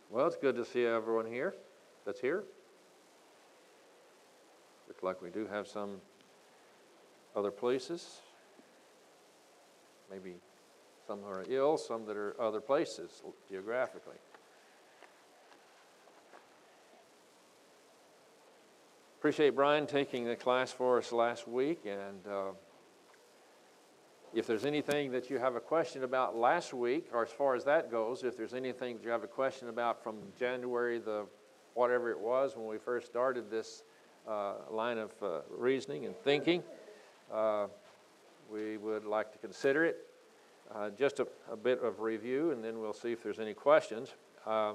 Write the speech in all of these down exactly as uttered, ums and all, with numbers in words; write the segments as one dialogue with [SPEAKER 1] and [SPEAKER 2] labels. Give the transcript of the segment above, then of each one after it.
[SPEAKER 1] Well, it's good to see everyone here that's here. Looks like we do have some other places. Maybe some are ill, some that are other places geographically. Appreciate Brian taking the class for us last week, and uh, if there's anything that you have a question about last week, or as far as that goes, if there's anything that you have a question about from January, the whatever it was when we first started this uh, line of uh, reasoning and thinking, uh, we would like to consider it. Uh, just a, a bit of review, and then we'll see if there's any questions. Uh,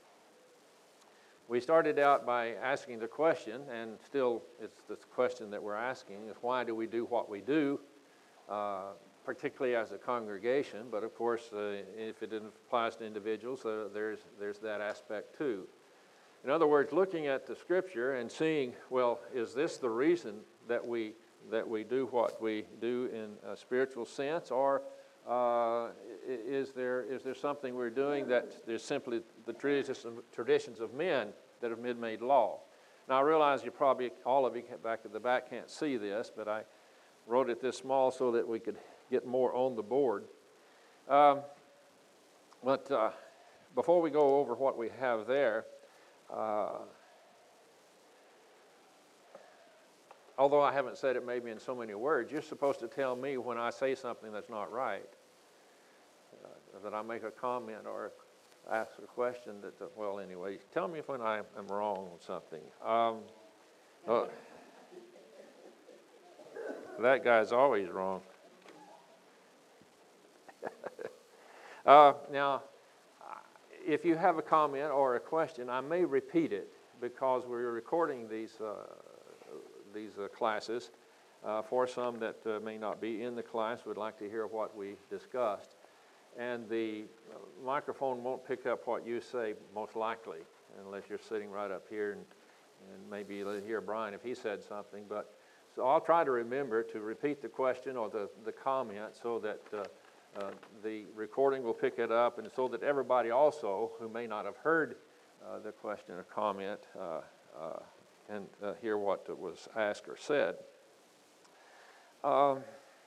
[SPEAKER 1] we started out by asking the question, and still it's the question that we're asking, is why do we do what we do? Uh, particularly as a congregation, but of course, uh, if it applies to individuals, uh, there's there's that aspect too. In other words, looking at the Scripture and seeing, well, is this the reason that we that we do what we do in a spiritual sense, or uh, is there is there something we're doing that there's simply the traditions of men that have been made law? Now, I realize you probably all of you back at the back can't see this, but I wrote it this small so that we could get more on the board. Um, but uh, before we go over what we have there, uh, although I haven't said it maybe in so many words, you're supposed to tell me when I say something that's not right, uh, that I make a comment or ask a question that, uh, well, anyway, tell me when I am wrong on something. Um, uh, that guy's always wrong. Uh, now, if you have a comment or a question, I may repeat it because we're recording these uh, these uh, classes uh, for some that uh, may not be in the class would like to hear what we discussed. And the microphone won't pick up what you say most likely unless you're sitting right up here and, and maybe you'll hear Brian if he said something. But so I'll try to remember to repeat the question or the, the comment so that uh, Uh, the recording will pick it up, and so that everybody also who may not have heard uh, the question or comment uh, uh, can uh, hear what was asked or said. Um,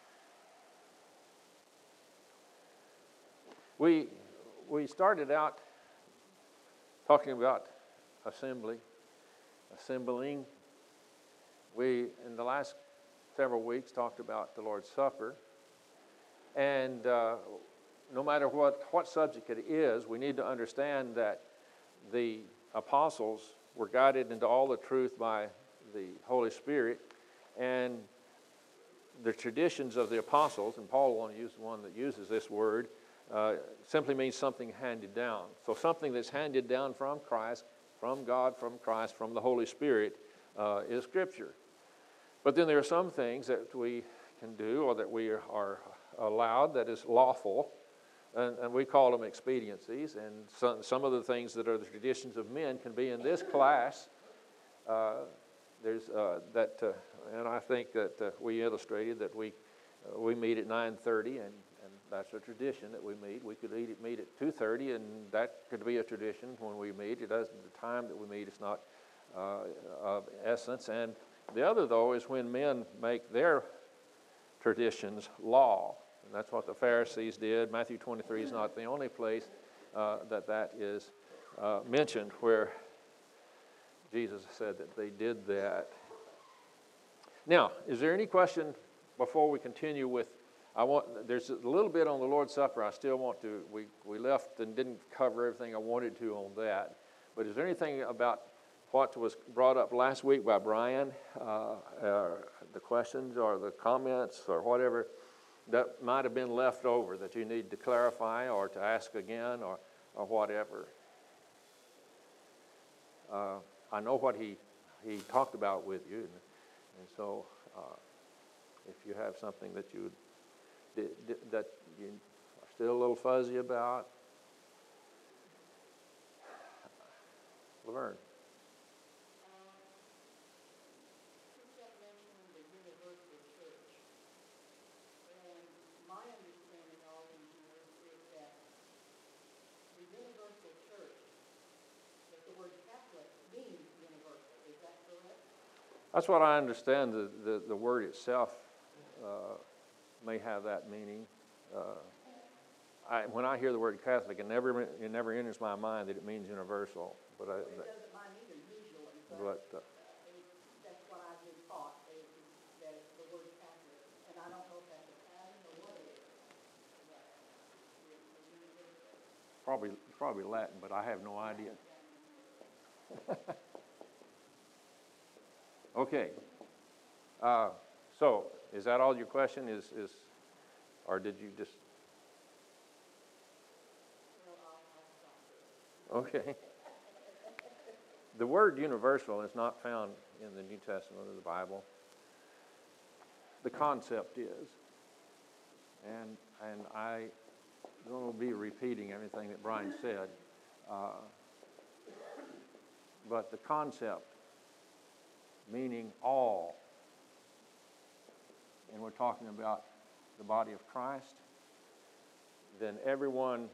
[SPEAKER 1] we we started out talking about assembly, assembling. We in the last several weeks talked about the Lord's Supper. And uh, no matter what, what subject it is, we need to understand that the apostles were guided into all the truth by the Holy Spirit. And the traditions of the apostles, and Paul will use the one that uses this word, uh, simply means something handed down. So something that's handed down from Christ, from God, from Christ, from the Holy Spirit uh, is Scripture. But then there are some things that we can do or that we are allowed that is lawful, and, and we call them expediencies, and some, some of the things that are the traditions of men can be in this class. Uh, there's uh, that, uh, and I think that uh, we illustrated that we uh, we meet at nine thirty, and, and that's a tradition that we meet. We could meet, meet at two thirty, and that could be a tradition when we meet. It doesn't, the time that we meet is not uh, of essence. And the other, though, is when men make their traditions law. And that's what the Pharisees did. Matthew twenty-three is not the only place uh, that that is uh, mentioned where Jesus said that they did that. Now, is there any question before we continue with, I want, there's a little bit on the Lord's Supper I still want to, we, we left and didn't cover everything I wanted to on that. But is there anything about what was brought up last week by Brian, uh, uh, the questions or the comments or whatever, that might have been left over that you need to clarify or to ask again or, or whatever? Uh, I know what he, he talked about with you, and, and so uh, if you have something that you did, did, that you are still a little fuzzy about, Laverne.
[SPEAKER 2] Universal Church
[SPEAKER 1] That's what I understand. The, the, the word itself uh, may have that meaning. Uh, I, when I hear the word Catholic, it never it never enters my mind that it means universal. But I,
[SPEAKER 2] Well, it doesn't mine either usually, but,
[SPEAKER 1] but uh,
[SPEAKER 2] it, that's what I've been taught, is that the word Catholic, and I don't know if that's Italian or what it is.
[SPEAKER 1] probably probably Latin, but I have no idea. Okay. Uh, so, is that all your question? Is is, or did you just? Okay. The word universal is not found in the New Testament of the Bible. The concept is, and and I don't be repeating everything that Brian said, uh, but the concept, meaning all, and we're talking about the body of Christ, then everyone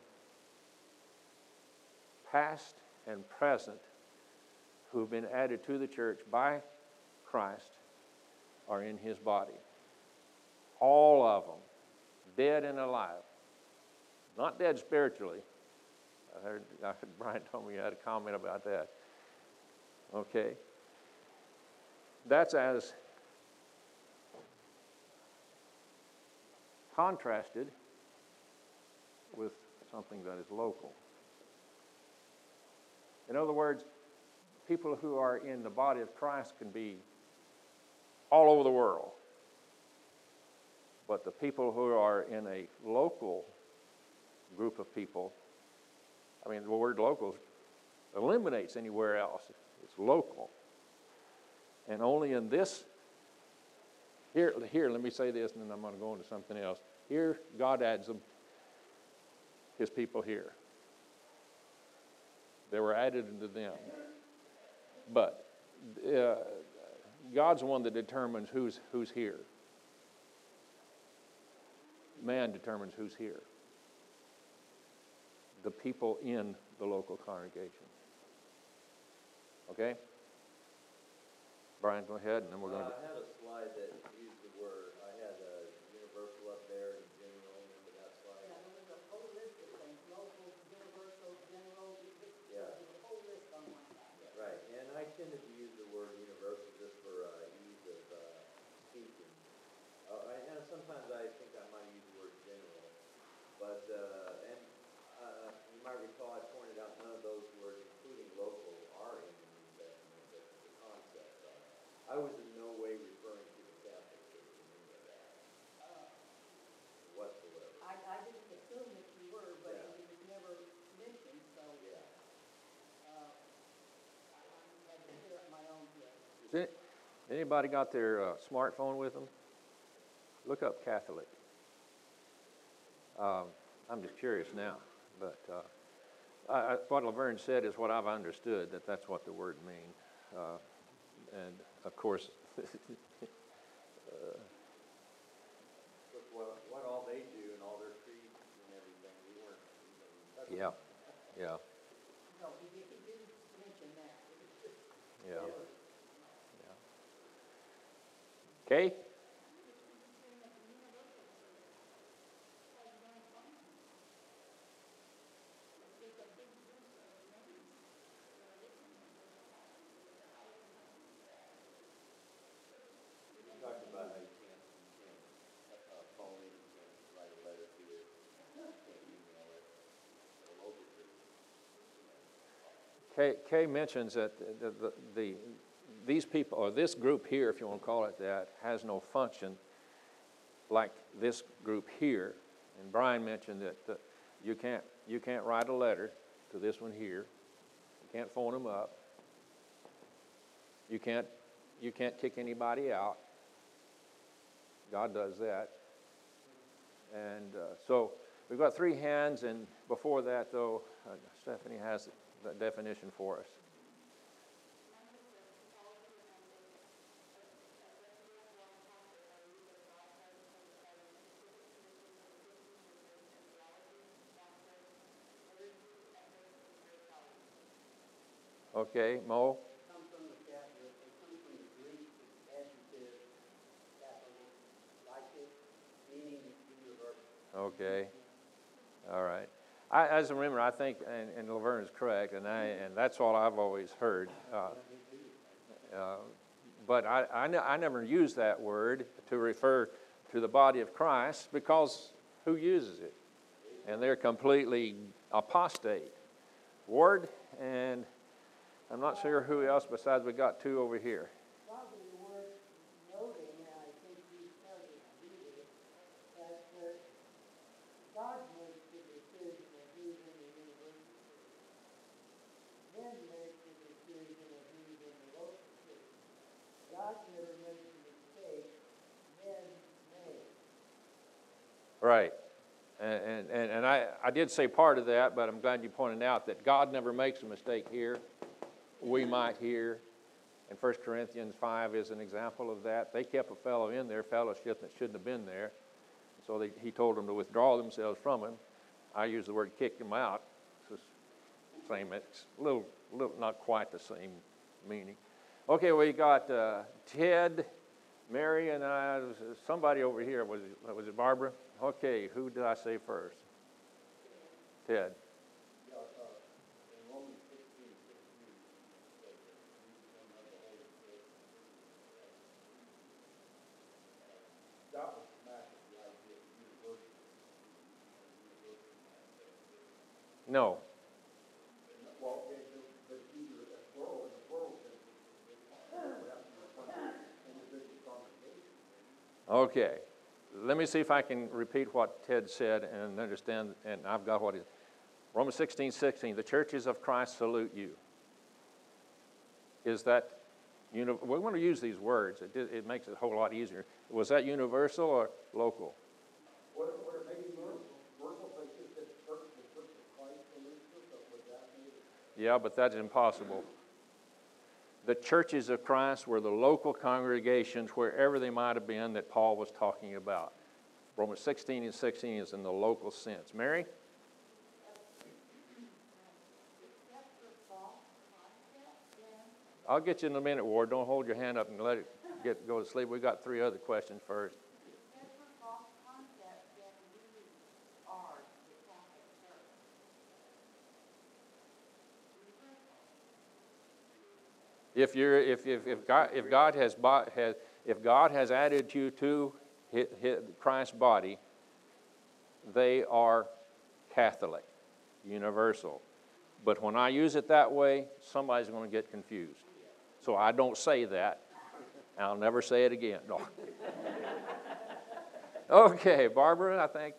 [SPEAKER 1] past and present who've been added to the church by Christ are in his body. All of them, dead and alive. Not dead spiritually. I heard, I heard Brian told me you had a comment about that. Okay. That's as contrasted with something that is local. In other words, people who are in the body of Christ can be all over the world. But the people who are in a local group of people, I mean, the word local eliminates anywhere else. It's local. And only in this, here, here, let me say this, and then I'm going to go into something else. Here, God adds them, his people here. They were added into them. But uh, God's the one that determines who's who's here. Man determines who's here. The people in the local congregation. Okay? Brian, go ahead, and then we're going to...
[SPEAKER 3] Uh, I had a slide that used the word, I had a universal up there and general, remember that slide?
[SPEAKER 2] Yeah, there's a whole list of things, local, universal, general,
[SPEAKER 3] Yeah.
[SPEAKER 2] there's a whole list on one side.
[SPEAKER 3] Right, and I tended to use the word universal just for uh, ease of uh, speaking. Uh, I, and sometimes I think I might use the word general, but, uh, and uh, you might recall I pointed out none of those words, including local, are in the New Testament, but the concept of it. I was in no way referring to the Catholic Church in any of that
[SPEAKER 2] Uh,
[SPEAKER 3] whatsoever.
[SPEAKER 2] I, I didn't assume that you were, but
[SPEAKER 3] Yeah.
[SPEAKER 2] it was never mentioned, so,
[SPEAKER 3] Yeah.
[SPEAKER 2] uh, I I had to clear up my own head.
[SPEAKER 1] Does anybody got their uh, smartphone with them? Look up Catholic. Um, I'm just curious now, but uh, I, I, what Laverne said is what I've understood, that that's what the word means. Uh, and, of course, uh,
[SPEAKER 3] Look, what, what all they do and all their creeds and everything, we weren't even touching.
[SPEAKER 1] yeah, yeah,
[SPEAKER 2] No, he did, he didn't mention that.
[SPEAKER 1] yeah. yeah. Okay?
[SPEAKER 3] You talked about how you can't, you can't uh, phone it, you can't write a letter to it, you can't email it. The local church,
[SPEAKER 1] Kay, Kay mentions that the, the, the, these people, or this group here, if you want to call it that, has no function like this group here. And Brian mentioned that uh, you can't you can't write a letter to this one here. You can't phone them up. You can't you can't kick anybody out. God does that. And uh, so we've got three hands, and before that, though, uh, Stephanie has the definition for us. Okay, Mo?
[SPEAKER 4] It comes from the Catholic, it comes from the Greek,
[SPEAKER 1] Okay, all right. I, as I remember, I think, and, and Laverne is correct, and I, and that's all I've always heard. Uh, uh, but I, I, ne- I never use that word to refer to the body of Christ, because who uses it? And they're completely apostate. Ward, and I'm not sure who else besides we got two over here.
[SPEAKER 2] Probably worth noting, and I think you started to read it, that uh, God makes the decision of who's in the university. Then makes the decision of who's in the local church. God never makes a mistake, men may.
[SPEAKER 1] Right. And, and, and I, I did say part of that, but I'm glad you pointed out that God never makes a mistake here. We might here. And First Corinthians five is an example of that. They kept a fellow in their fellowship that shouldn't have been there. So they, he told them to withdraw themselves from him. I use the word kick them out. It's the same, it's a little, little, not quite the same meaning. Okay, we got uh, Ted, Mary, and I, somebody over here. Was it, was it Barbara? Okay, who did I say first? Ted.
[SPEAKER 4] Yeah, uh, in Romans sixteen, sixteen, it says that Jesus don't have the Holy Spirit. And that was smashed the idea of university. University mindset.
[SPEAKER 1] No.
[SPEAKER 4] And, well, okay, so, but either a plural, in a plural sense, it would have to be one individual congregation.
[SPEAKER 1] Okay. Let me see if I can repeat what Ted said and understand, and I've got what it is. Romans sixteen, sixteen, the churches of Christ salute you. Is that, you know, we want to use these words. It, it makes it a whole lot easier. Was that universal or local?
[SPEAKER 4] What if, what if maybe universal, universal, but it just said church, the church of Christ salutes you, but would that make it?
[SPEAKER 1] Yeah, but that's impossible. The churches of Christ were the local congregations, wherever they might have been, that Paul was talking about. Romans sixteen and sixteen is in the local sense. Mary? I'll get you in a minute, Ward. Don't hold your hand up and let it get go to sleep. We got three other questions first. If you're, if if if God if God has bought, has if God has added you to his, his, Christ's body, they are Catholic, universal. But when I use it that way, somebody's going to get confused. So I don't say that. I'll never say it again. No. Okay, Barbara, I think.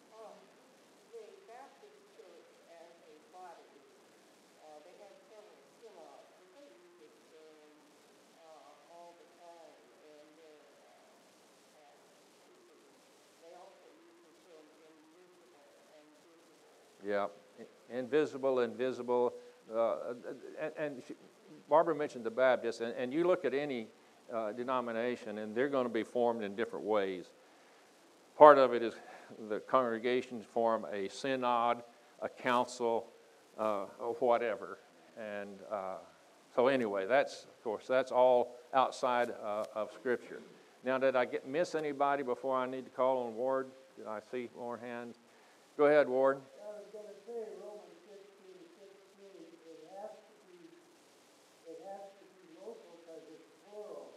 [SPEAKER 1] Yeah, invisible, invisible, uh, and, and she, Barbara mentioned the Baptists, and, and you look at any uh, denomination, and they're going to be formed in different ways. Part of it is the congregations form a synod, a council, uh, or whatever, and uh, so anyway, that's of course that's all outside uh, of Scripture. Now, did I get miss anybody before I need to call on Ward? Did I see more hands? Go ahead, Ward.
[SPEAKER 2] I was going to say, Romans sixteen, sixteen, it has to be, it has to be local because it's plural.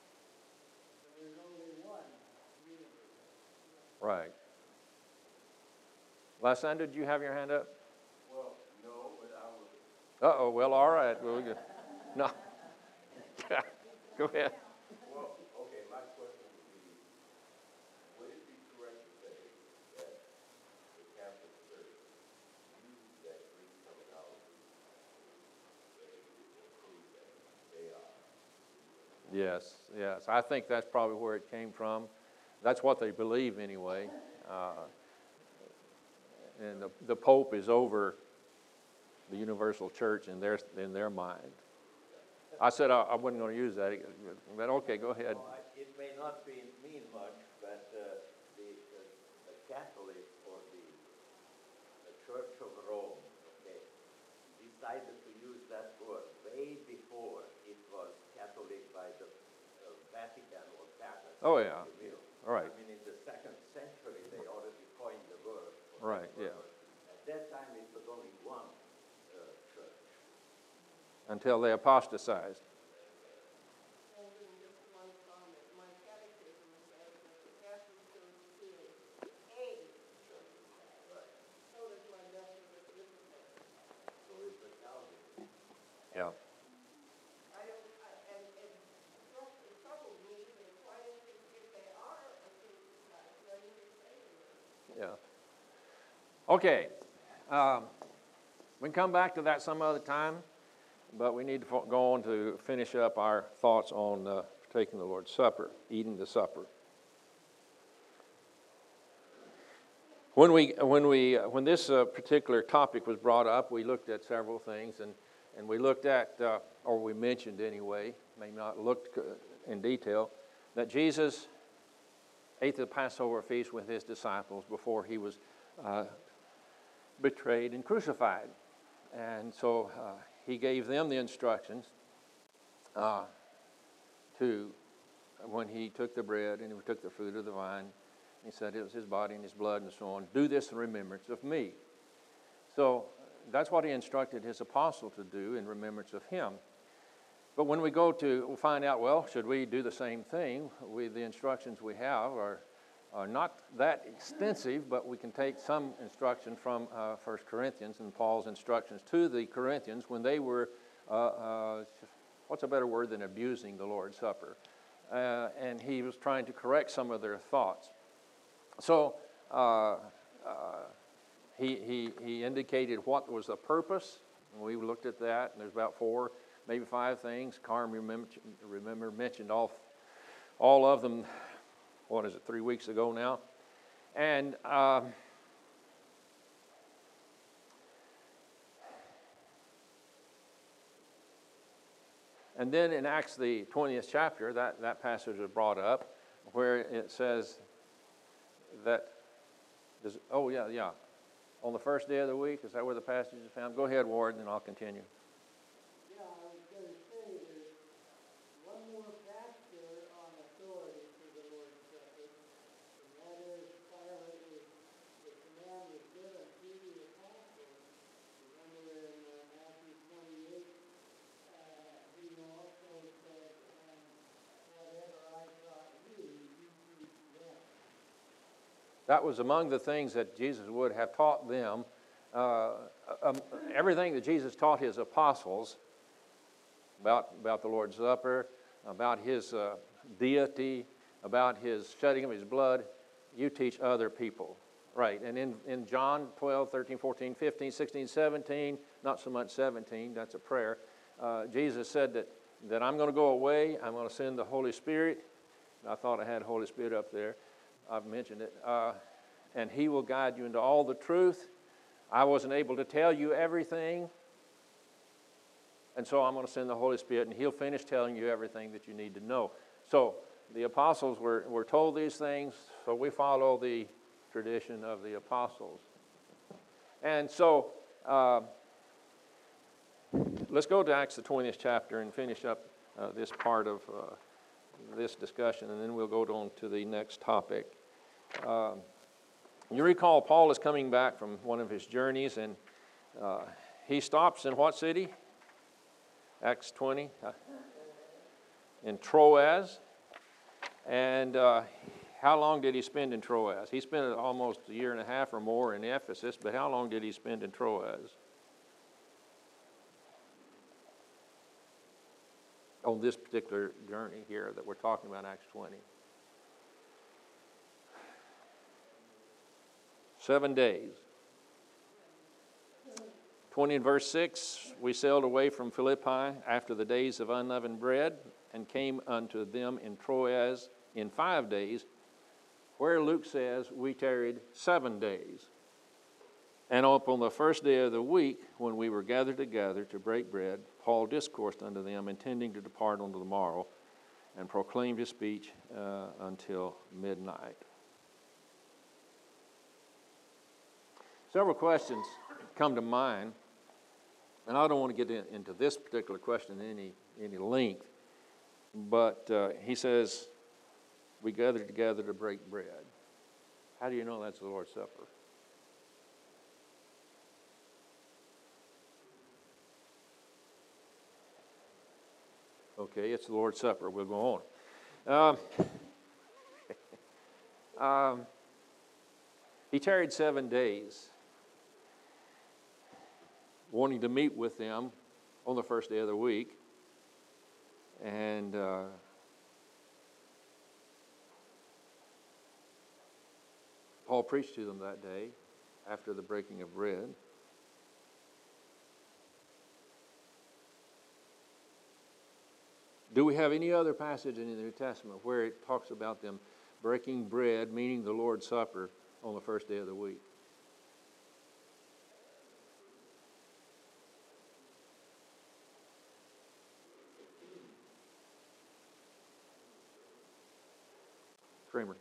[SPEAKER 2] And there's only one universe.
[SPEAKER 1] Right. Lysander, did you have your hand up?
[SPEAKER 4] Well, no, but I was.
[SPEAKER 1] Uh-oh, well, all right. Well, we go. No. Go ahead.
[SPEAKER 4] Well, okay, my question would be, would it be correct to say that the Catholic Church uses that Greek terminology to say, to prove that they are?
[SPEAKER 1] Yes, yes. I think that's probably where it came from. That's what they believe anyway. Uh, and the, the Pope is over the universal church in their, in their mind. I said I, I wasn't going to use that, but okay, go ahead.
[SPEAKER 3] Well, I- it may not be, mean much, but uh, the, the, the Catholic or the, the Church of Rome, okay, decided to use that word way before it was Catholic by the uh, Vatican or Catholic.
[SPEAKER 1] Oh, yeah.
[SPEAKER 3] if you will.
[SPEAKER 1] All right.
[SPEAKER 3] I mean, in the second century, they already coined
[SPEAKER 1] Right, yeah.
[SPEAKER 4] At that time, it was only one uh, church.
[SPEAKER 1] Until they apostatized.
[SPEAKER 2] And then just one comment, my catechism says that the Catholic Church is a church of Christ. So does my Methodist Episcopal.
[SPEAKER 4] So it's the Calvin.
[SPEAKER 1] Yeah.
[SPEAKER 2] I don't, I, and, and just it troubled me that why don't you, if they are a church of Christ, why don't you say to them?
[SPEAKER 1] Yeah. Okay. Um, we can come back to that some other time, but we need to fo- go on to finish up our thoughts on uh, taking the Lord's Supper, eating the supper. When we, when we, uh, when this uh, particular topic was brought up, we looked at several things, and, and we looked at, uh, or we mentioned anyway, maybe not looked uh, in detail, that Jesus ate the Passover feast with his disciples before he was uh, betrayed and crucified. And so uh, he gave them the instructions uh, to, when he took the bread and he took the fruit of the vine, he said it was his body and his blood and so on. Do this in remembrance of me. So that's what he instructed his apostle to do in remembrance of him. But when we go to find out, well, should we do the same thing? We, the instructions we have are, are not that extensive, but we can take some instruction from uh, First Corinthians and Paul's instructions to the Corinthians when they were, uh, uh, what's a better word than abusing the Lord's Supper? Uh, and he was trying to correct some of their thoughts. So uh, uh, he, he, he indicated what was the purpose, and we looked at that, and there's about four, maybe five things. Carm, remember, remember mentioned all, all of them, what is it, three weeks ago now. And um, and then in Acts, the twentieth chapter, that, that passage was brought up, where it says that, does, oh yeah, yeah, on the first day of the week, is that where the passage is found? Go ahead, Ward, and then I'll continue.
[SPEAKER 2] Yeah, I was going to say there's one more factor on authority for the Lord's Supper, and that is finally was, the command was given to the apostles. Remember in uh, Matthew twenty-eight, uh, he also said, and whatever I taught you, you teach them.
[SPEAKER 1] That was among the things that Jesus would have taught them. Uh, um, everything that Jesus taught his apostles about, about the Lord's Supper, about his uh, deity, about his shedding of his blood, you teach other people. Right, and in, in John twelve, thirteen, fourteen, fifteen, sixteen, seventeen, not so much seventeen, that's a prayer, uh, Jesus said that, that I'm going to go away, I'm going to send the Holy Spirit. I thought I had Holy Spirit up there. I've mentioned it. Uh, and he will guide you into all the truth. I wasn't able to tell you everything. And so I'm going to send the Holy Spirit, and he'll finish telling you everything that you need to know. So the apostles were, were told these things, so we follow the tradition of the apostles. And so uh, let's go to Acts the twentieth chapter and finish up uh, this part of uh, this discussion, and then we'll go on to the next topic. Um, you recall Paul is coming back from one of his journeys, and uh, he stops in what city? Acts twenty, uh, in Troas. And uh, how long did he spend in Troas? He spent almost a year and a half or more in Ephesus, but how long did he spend in Troas? On this particular journey here that we're talking about, Acts twenty. Seven days. twenty and verse six, we sailed away from Philippi after the days of unleavened bread and came unto them in Troas in five days, where Luke says we tarried seven days. And upon the first day of the week, when we were gathered together to break bread, Paul discoursed unto them, intending to depart on the morrow, and proclaimed his speech uh, until midnight. Several questions come to mind, and I don't want to get in, into this particular question in any, any length, but uh, he says, we gathered together to break bread. How do you know that's the Lord's Supper? Okay, it's the Lord's Supper. We'll go on. Um, um, he tarried seven days, wanting to meet with them on the first day of the week. And uh, Paul preached to them that day after the breaking of bread. Do we have any other passage in the New Testament where it talks about them breaking bread, meaning the Lord's Supper, on the first day of the week? Kramer.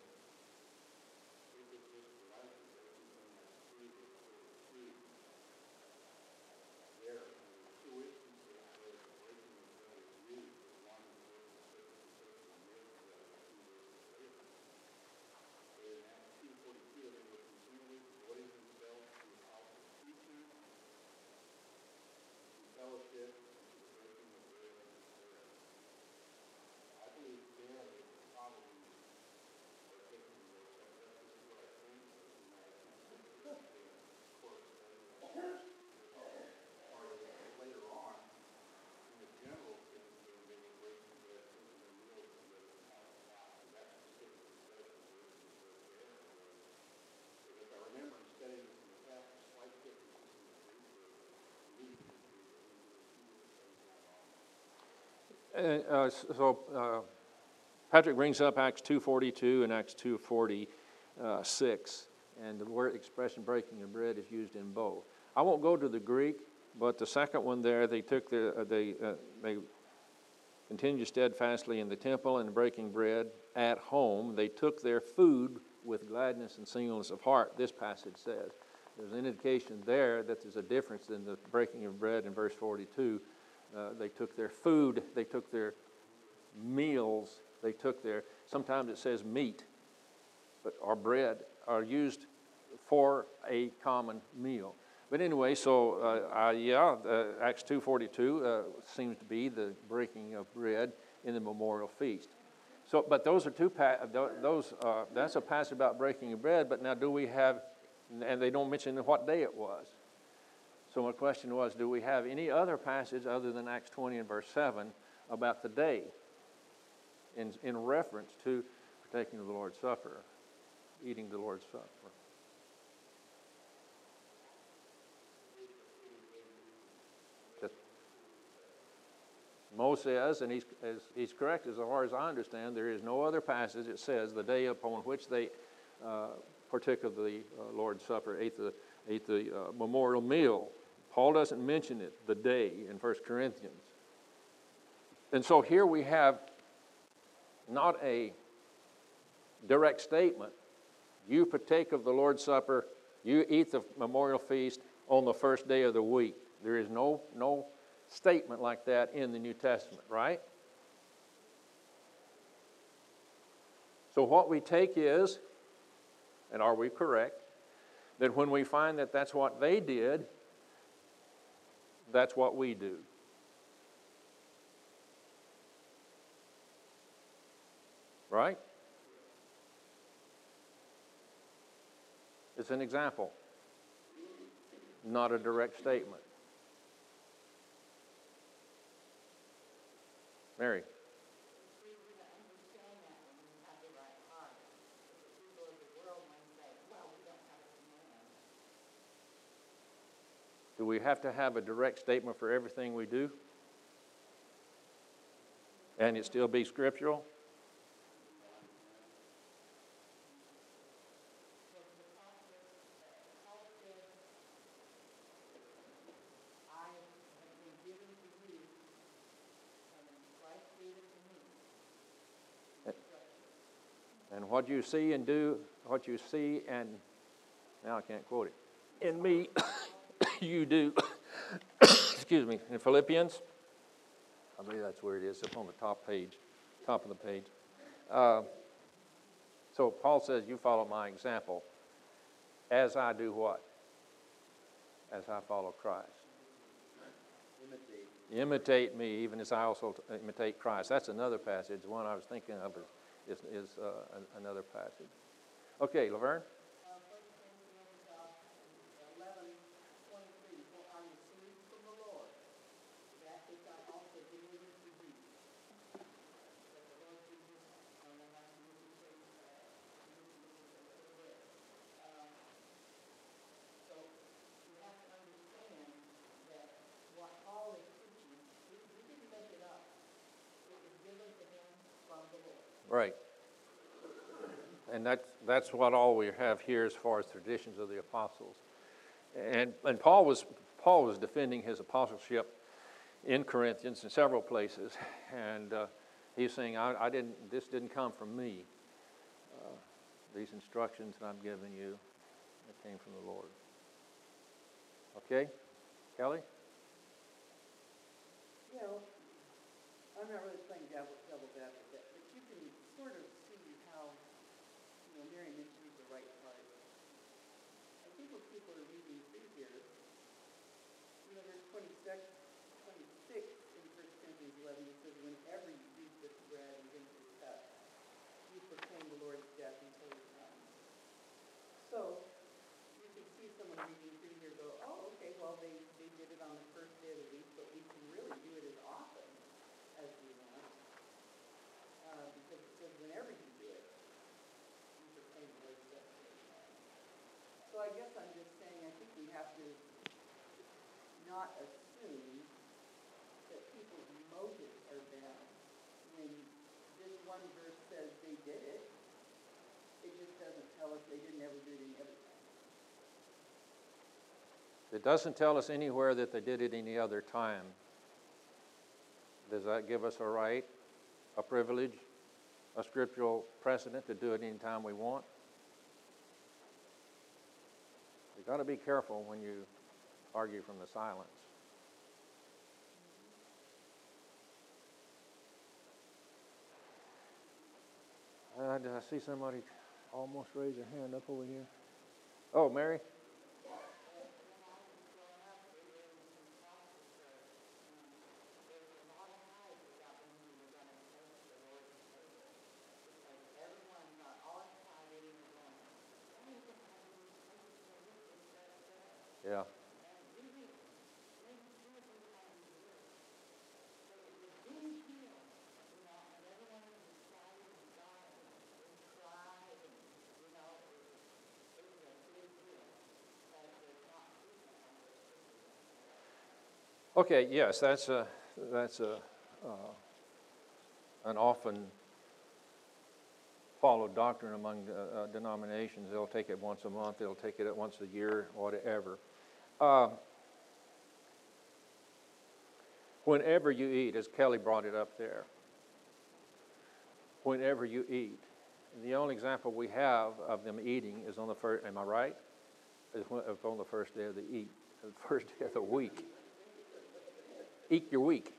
[SPEAKER 1] Uh, uh, so uh, Patrick brings up Acts two forty-two and Acts two forty-six, and the word expression breaking of bread is used in both. I won't go to the Greek, but the second one there, they took their, uh, they uh, they continued steadfastly in the temple and breaking bread at home. They took their food with gladness and singleness of heart, this passage says. There's an indication there that there's a difference in the breaking of bread in verse forty-two. Uh, they took their food, they took their meals, they took their, sometimes it says meat, but or bread are used for a common meal. But anyway, so uh, uh, yeah, uh, Acts two forty-two uh, seems to be the breaking of bread in the memorial feast. So, but those are two, pa- those, uh, that's a passage about breaking of bread, but now do we have, and they don't mention what day it was. So my question was, do we have any other passage other than Acts twenty and verse seven about the day in, in reference to partaking of the Lord's Supper, eating the Lord's Supper? Just, Mo says, and he's, as, he's correct as far as I understand, there is no other passage that says the day upon which they uh, partook of the uh, Lord's Supper, ate the, ate the uh, memorial meal. Paul doesn't mention it, the day, in First Corinthians. And so here we have not a direct statement. You partake of the Lord's Supper, you eat the memorial feast on the first day of the week. There is no, no statement like that in the New Testament, right? So what we take is, and are we correct, that when we find that that's what they did, that's what we do. Right? It's an example, not a direct statement. Mary. Do we have to have a direct statement for everything we do? And it still be scriptural? And what you see and do, what you see and, now I can't quote it, in me, you do, excuse me, in Philippians, I believe that's where it is, up on the top page, top of the page. Uh, so Paul says, you follow my example, as I do what? As I follow Christ.
[SPEAKER 3] Imitate me
[SPEAKER 1] Imitate me, even as I also t- imitate Christ. That's another passage. The one I was thinking of is, is, is uh, an, another passage. Okay, Laverne?
[SPEAKER 2] Uh, First Corinthians, uh, eleven twenty-three, for I received from the Lord that which I also delivered to you. That the Lord Jesus, on the night he was betrayed, uh, so you have to understand that what Paul is preaching, he, he didn't make it up. It was given to him from the Lord.
[SPEAKER 1] Right. And that's, that's what all we have here as far as traditions of the apostles. And, and Paul was, Paul was defending his apostleship in Corinthians in several places. And uh, he's saying, I, I didn't, this didn't come from me. Uh, these instructions that I'm giving you, it came from the Lord. Okay? Kelly?
[SPEAKER 5] You know, I'm not really playing devil, devil's advocate, but you can sort of see how, you know, Mary mentions the right part. I think when people are reading through here, you know, there's twenty-six, twenty-six in First Corinthians eleven, it says, whenever you eat this bread and drink this cup, you proclaim the Lord's death until he comes. So, you can see someone reading through here go, oh, okay, well, they, they did it on the first day of the week, but we can really do it as often as we want. Uh, because it says whenever you do it, you proclaim the Lord's death until he comes. So I guess I'm just saying, I think we have to not assume that people's motives are bad. When this one verse says they did it, it just doesn't tell us they didn't ever do it any other time.
[SPEAKER 1] It doesn't tell us anywhere that they did it any other time. Does that give us a right, a privilege, a scriptural precedent to do it anytime we want? You've got to be careful when you argue from the silence. Uh, did I see somebody almost raise their hand up over here? Oh, Mary? Yeah. Okay, yes, that's a, that's a, uh, an often followed doctrine among uh, uh, denominations. They'll take it once a month, they'll take it once a year, whatever. Uh, whenever you eat, as Kelly brought it up there, whenever you eat, the only example we have of them eating is on the first, am I right? Is when, it's on the first day of the eat, the first day of the week. Eat your week.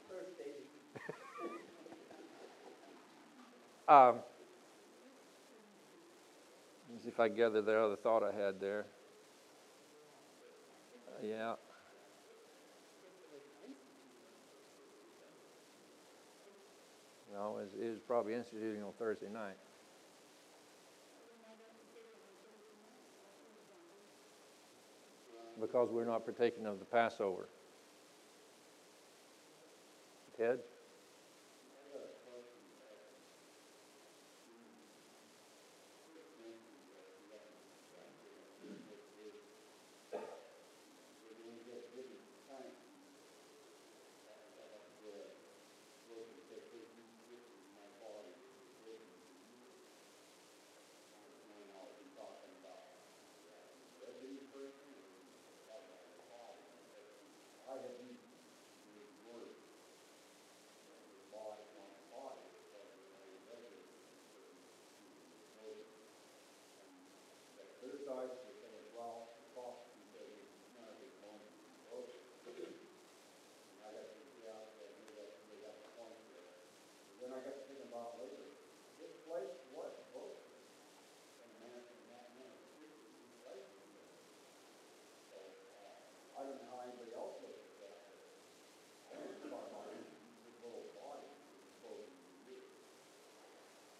[SPEAKER 1] um, let's see if I gather the other thought I had there. Uh, yeah. No, it is probably instituting on Thursday night. Because we're not partaking of the Passover. Ted?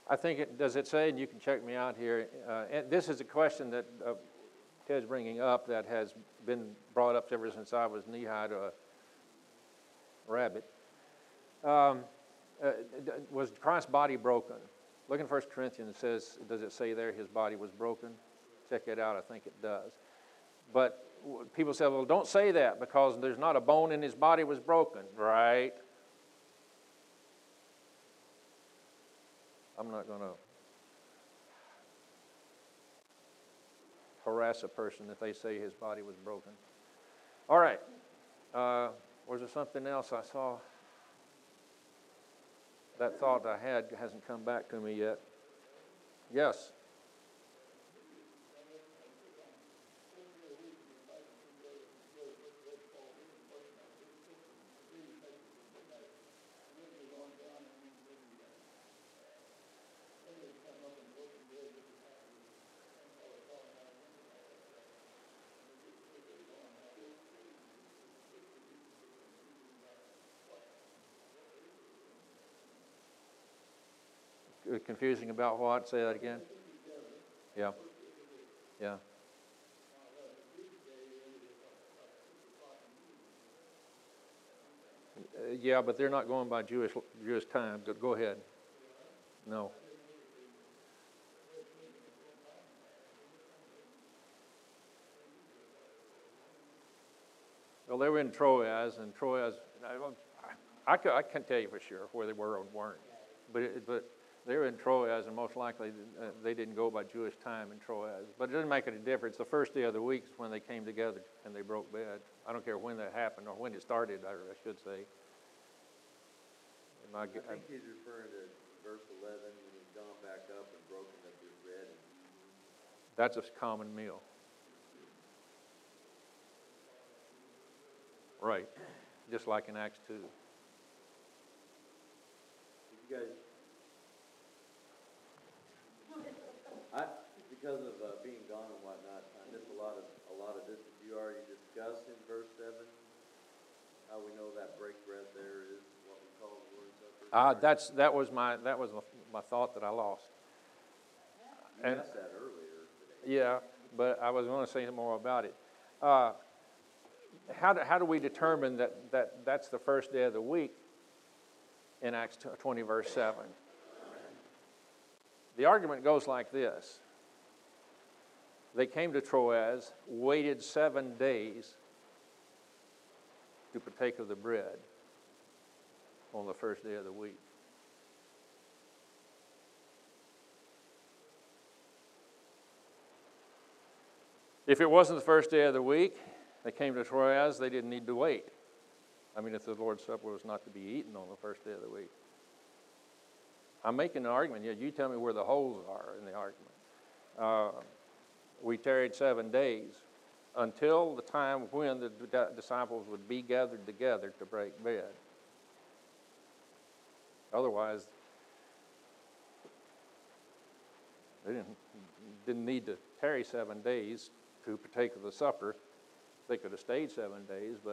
[SPEAKER 1] I think it, does it say, and you can check me out here, uh, and this is a question that uh, Ted's bringing up that has been brought up ever since I was knee-high to a rabbit. Um, uh, was Christ's body broken? Look in First Corinthians, it says, does it say there his body was broken? Check it out, I think it does. But people say, well, don't say that because there's not a bone in his body was broken, right? I'm not going to harass a person if they say his body was broken. All right. Uh, was there something else I saw? That thought I had hasn't come back to me yet. Yes. Confusing about what? Say that again. Yeah. Yeah. Uh, yeah, but they're not going by Jewish Jewish time. Go, go ahead. No. Well, they were in Troas, and Troas. I, I, I can't tell you for sure where they were or weren't, but it, but. They were in Troas, and most likely uh, they didn't go by Jewish time in Troas. But it doesn't make any difference. The first day of the week is when they came together and they broke bread. I don't care when that happened or when it started, I, I should say.
[SPEAKER 3] I think he's referring to verse eleven when he's gone back up and broken up his bread and eaten.
[SPEAKER 1] That's a common meal. Right. Just like in Acts two.
[SPEAKER 3] You guys... I, because of uh, being gone and whatnot, I missed a lot of a lot of this. Did you already discuss in verse seven how we know that break bread there is what we call the Lord's Supper?
[SPEAKER 1] Uh, that's that was my that was my, my thought that I lost.
[SPEAKER 3] You
[SPEAKER 1] And,
[SPEAKER 3] asked that earlier today.
[SPEAKER 1] yeah, but I was going to say more about it. Uh, how do how do we determine that that that's the first day of the week in Acts twenty verse seven? The argument goes like this. They came to Troas, waited seven days to partake of the bread on the first day of the week. If it wasn't the first day of the week, they came to Troas, they didn't need to wait. I mean, if the Lord's Supper was not to be eaten on the first day of the week. I'm making an argument. Yeah, you tell me where the holes are in the argument. Uh, we tarried seven days until the time when the d- disciples would be gathered together to break bread. Otherwise, they didn't, didn't need to tarry seven days to partake of the supper. They could have stayed seven days, but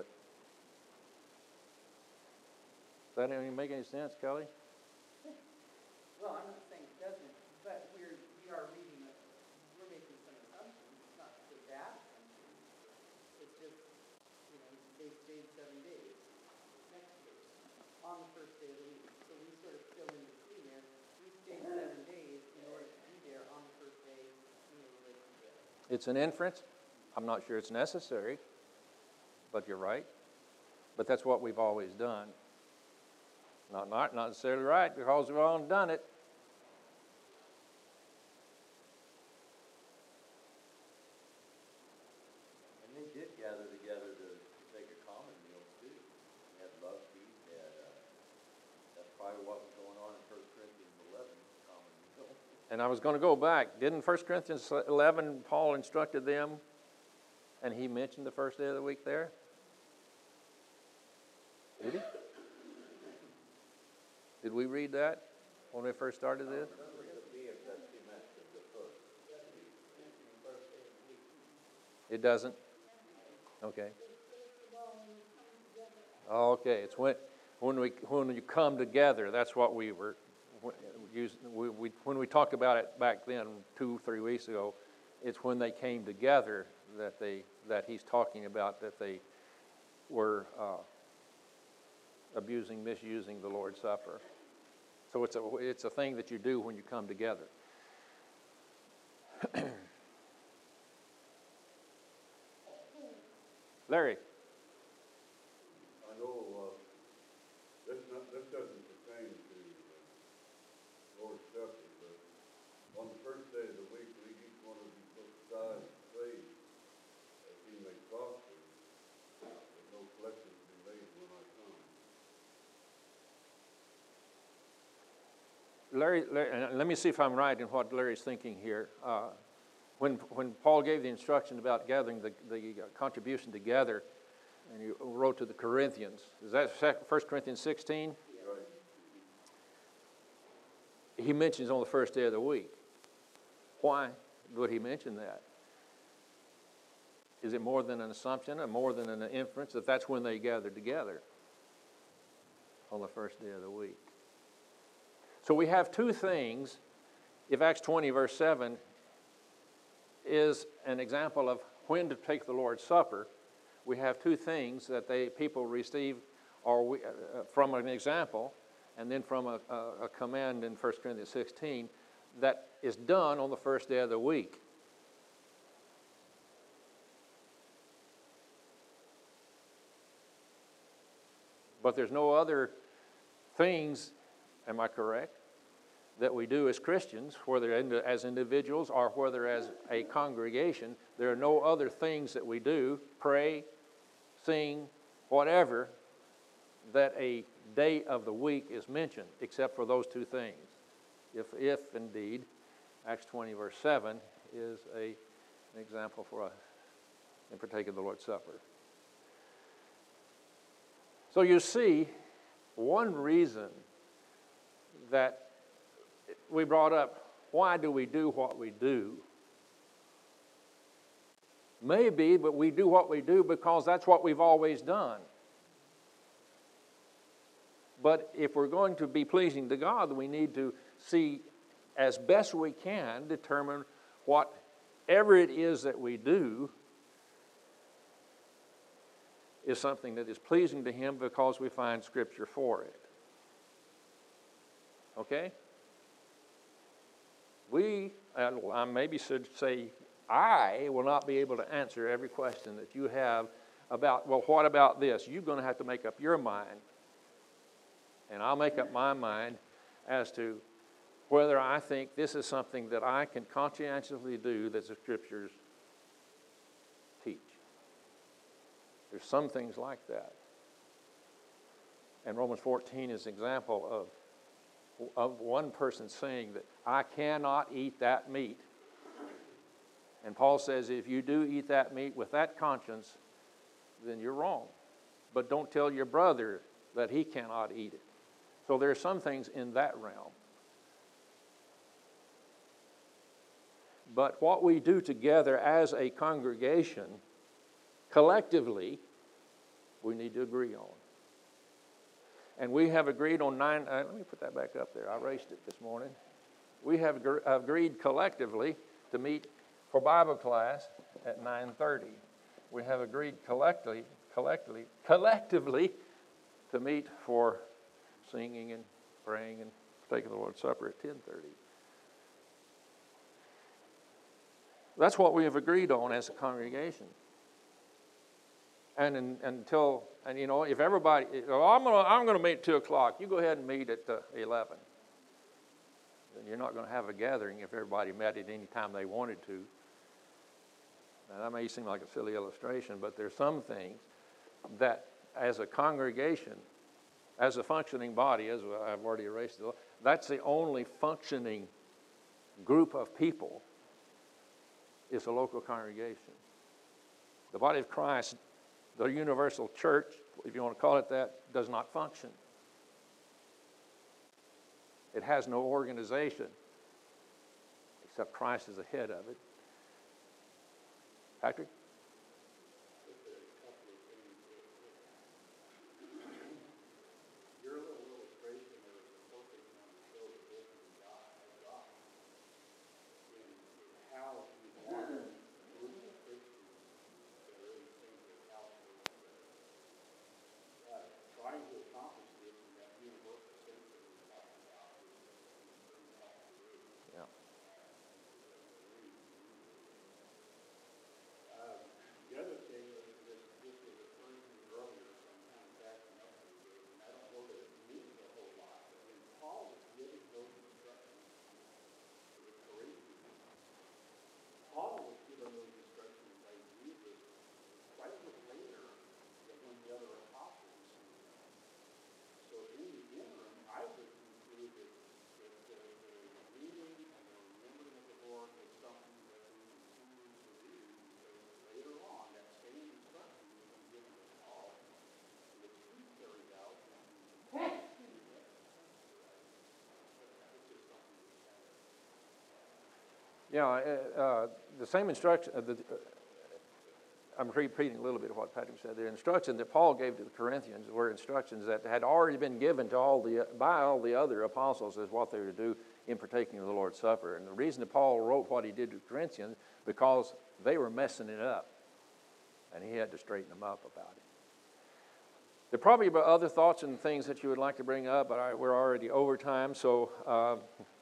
[SPEAKER 1] does that even make any sense, Kelly?
[SPEAKER 5] Well, I'm not saying it doesn't, but we're, we are reading it, we're making some assumptions, it's not a bad assumption. It's just, you know, they stayed seven days, next verse, on the first day of the week. So we sort of fill in between there, we stayed seven days in order to be there on the first day, you know, the day.
[SPEAKER 1] It's an inference. I'm not sure it's necessary, but you're right. But that's what we've always done. Not, not, not necessarily right because we've all done it.
[SPEAKER 3] And they did gather together to take a common meal too. They had love feast. They had, uh, that's probably what was going on in First Corinthians eleven, common meal.
[SPEAKER 1] And I was going to go back. Didn't First Corinthians eleven, Paul instructed them, and he mentioned the first day of the week there? Did he? Did we read that when we first started this? It doesn't? Okay. Okay, it's when when we when you come together, that's what we were when, use, we, we, when we talked about it back then, two, three weeks ago, it's when they came together that they that he's talking about that they were uh, abusing, misusing the Lord's Supper. So it's a it's a thing that you do when you come together. Larry.
[SPEAKER 6] I know uh, this, not, this doesn't pertain to uh, Lord's Supper, but on the first day of the week, we each one of you put aside and pray as he may prosper, that no collection be made when I come.
[SPEAKER 1] Larry, Larry, and let me see if I'm right in what Larry's thinking here. Uh, when when Paul gave the instruction about gathering the, the contribution together, and he wrote to the Corinthians, is that First Corinthians sixteen?
[SPEAKER 6] Right.
[SPEAKER 1] He mentions on the first day of the week. Why would he mention that? Is it more than an assumption or more than an inference that that's when they gathered together? On the first day of the week. So we have two things. If Acts twenty verse seven is an example of when to take the Lord's Supper, we have two things that they people receive or we, uh, from an example and then from a, a, a command in First Corinthians sixteen that is done on the first day of the week. But there's no other things, am I correct, that we do as Christians, whether as individuals or whether as a congregation. There are no other things that we do, pray, sing, whatever, that a day of the week is mentioned, except for those two things. If, if indeed, Acts twenty verse seven is a, an example for us in partaking of the Lord's Supper. So you see, one reason that we brought up, why do we do what we do? Maybe, but we do what we do because that's what we've always done. But if we're going to be pleasing to God, we need to see, as best we can, determine whatever it is that we do is something that is pleasing to Him because we find Scripture for it. Okay? We, I maybe should say, I will not be able to answer every question that you have about, well, what about this? You're going to have to make up your mind. And I'll make up my mind as to whether I think this is something that I can conscientiously do that the Scriptures teach. There's some things like that. And Romans fourteen is an example of, of one person saying that I cannot eat that meat. And Paul says if you do eat that meat with that conscience, then you're wrong. But don't tell your brother that he cannot eat it. So there are some things in that realm. But what we do together as a congregation, collectively, we need to agree on. And we have agreed on nine, uh, let me put that back up there. I erased it this morning. We have gr- agreed collectively to meet for Bible class at nine thirty. We have agreed collectively, collectively, collectively to meet for singing and praying and taking the Lord's Supper at ten thirty. That's what we have agreed on as a congregation. And in, until, and you know, if everybody, oh, I'm going to I'm going to meet at two o'clock, you go ahead and meet at uh, eleven. Then you're not going to have a gathering if everybody met at any time they wanted to. Now, that may seem like a silly illustration, but there's some things that as a congregation, as a functioning body, as I've already erased it, that's the only functioning group of people is a local congregation. The body of Christ, the universal church, if you want to call it that, does not function. It has no organization except Christ is the head of it. Patrick?
[SPEAKER 6] Your little illustration there was focusing on the show that this
[SPEAKER 1] Yeah, uh, uh, the same instruction, uh, the, uh, I'm repeating a little bit of what Patrick said. The instructions that Paul gave to the Corinthians were instructions that had already been given to all the, by all the other apostles as what they were to do in partaking of the Lord's Supper. And the reason that Paul wrote what he did to the Corinthians, because they were messing it up. And he had to straighten them up about it. There are probably other thoughts and things that you would like to bring up, but I, we're already over time, so uh,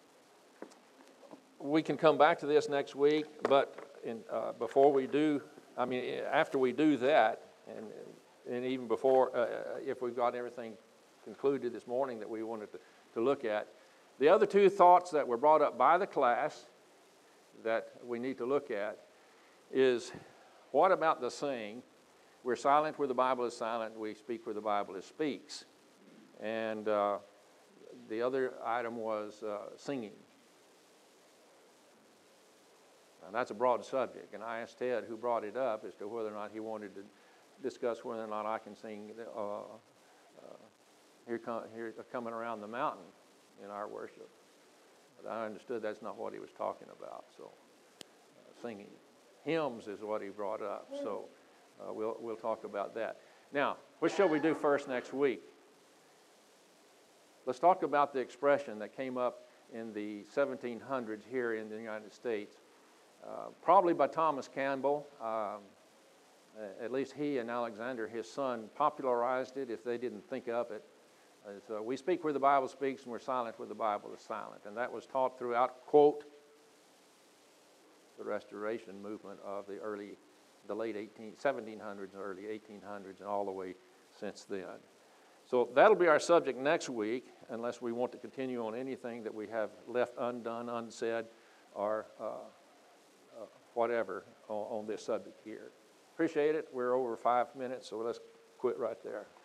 [SPEAKER 1] we can come back to this next week. But in, uh, before we do, I mean, after we do that, and, and even before, uh, if we've got everything concluded this morning that we wanted to, to look at, the other two thoughts that were brought up by the class that we need to look at is, what about the saying, we're silent where the Bible is silent, we speak where the Bible is speaks. And uh, the other item was uh, singing. And that's a broad subject, and I asked Ted, who brought it up, as to whether or not he wanted to discuss whether or not I can sing uh, uh, here, come, here Coming Around the Mountain in our worship. But I understood that's not what he was talking about, so uh, singing. Hymns is what he brought up, so uh, we'll, we'll talk about that. Now, what shall we do first next week? Let's talk about the expression that came up in the seventeen hundreds here in the United States, uh, probably by Thomas Campbell. Um, at least he and Alexander, his son, popularized it if they didn't think of it. As, uh, we speak where the Bible speaks and we're silent where the Bible is silent. And that was taught throughout, quote, the Restoration movement of the early, the late eighteen, seventeen hundreds, early eighteen hundreds, and all the way since then. So that'll be our subject next week, unless we want to continue on anything that we have left undone, unsaid, or uh, uh, whatever on, on this subject here. Appreciate it. We're over five minutes, so let's quit right there.